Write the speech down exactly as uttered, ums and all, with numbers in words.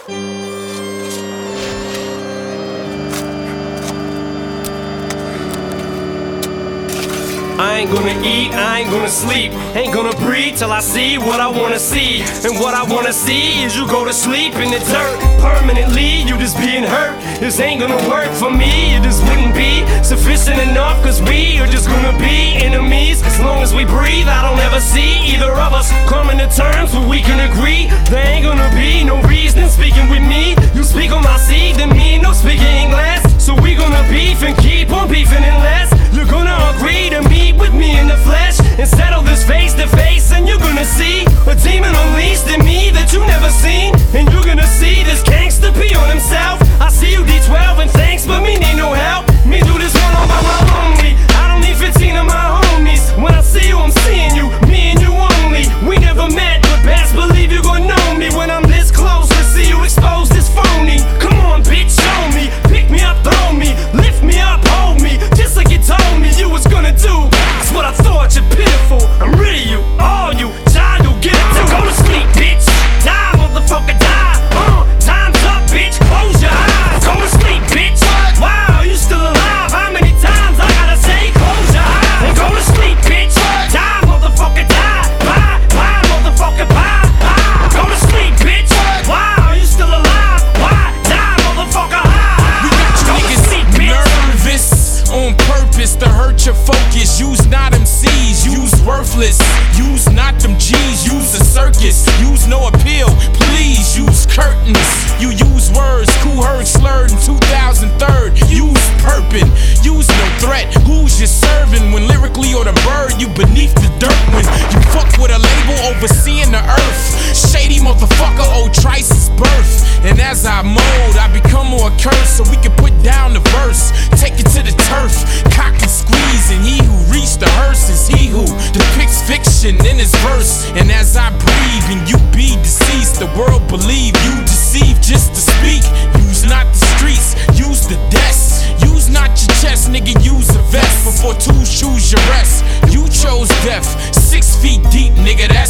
I ain't gonna eat, I ain't gonna sleep, ain't gonna breathe till I see what I wanna see. And what I wanna see is you go to sleep in the dirt permanently, you just being hurt. This ain't gonna work for me, it just wouldn't be sufficient enough, cause we are just gonna be enemies. As long as we breathe, I don't ever see either of us coming to terms where we can agree. There ain't gonna be no reason speaking with me. You speak on my seed, then me no speaking English. So we gonna beef and keep on beefing unless you're gonna agree to meet with me in the flesh and settle this face to face. And you're gonna see a demon unleashed in me that you never seen. And you're gonna see this gangster pee on himself. I see you D twelve and thanks, but me need no help. Me do this one all by my lonely. I don't need fifteen of my homies. When I see you, I'm seeing you, me and you only. We never met, but best believe you gon' know me when I'm this close to see you expose this phony. Come on, bitch, show me. Pick me up, throw me, lift me up, hold me, just like you told me you was gonna do. That's what I thought, you're pitiful. I'm rid of you, all you, child, you'll get it too. Go to sleep, bitch. Die, motherfucker, die. Uh, time's up, bitch. Close your eyes. Go to sleep, bitch. Wow, you still alive? How many times I gotta say close your eyes? And go to sleep, bitch. Die, motherfucker, die. Bye, bye, motherfucker, bye. Bye. Go to sleep, bitch. Wow, you still alive? Why? Die, motherfucker, high. We got you niggas nervous on purpose to hurt your focus. Use not M Cs, use worthless. Use not them G's, use a circus. Use no appeal, please use curtains. You use words, cool heard slurred in two thousand three. Use purpin, use no threat. Who's you serving when lyrically or the bird? You beneath the dirt when you fuck with a label overseeing the earth. Shady motherfucker, old Trice's birth. And as I mold, I become more cursed so we can put down the verse. Take it to the turf, cock and squeeze. And he who reached the hearse is he who depicts fiction in his verse. And as I breathe and you be deceased, the world believe you deceive just to speak. Use not the streets, use the desk. Use not your chest, nigga, use a vest. Before tools choose your rest, you chose death. Six feet deep, nigga, that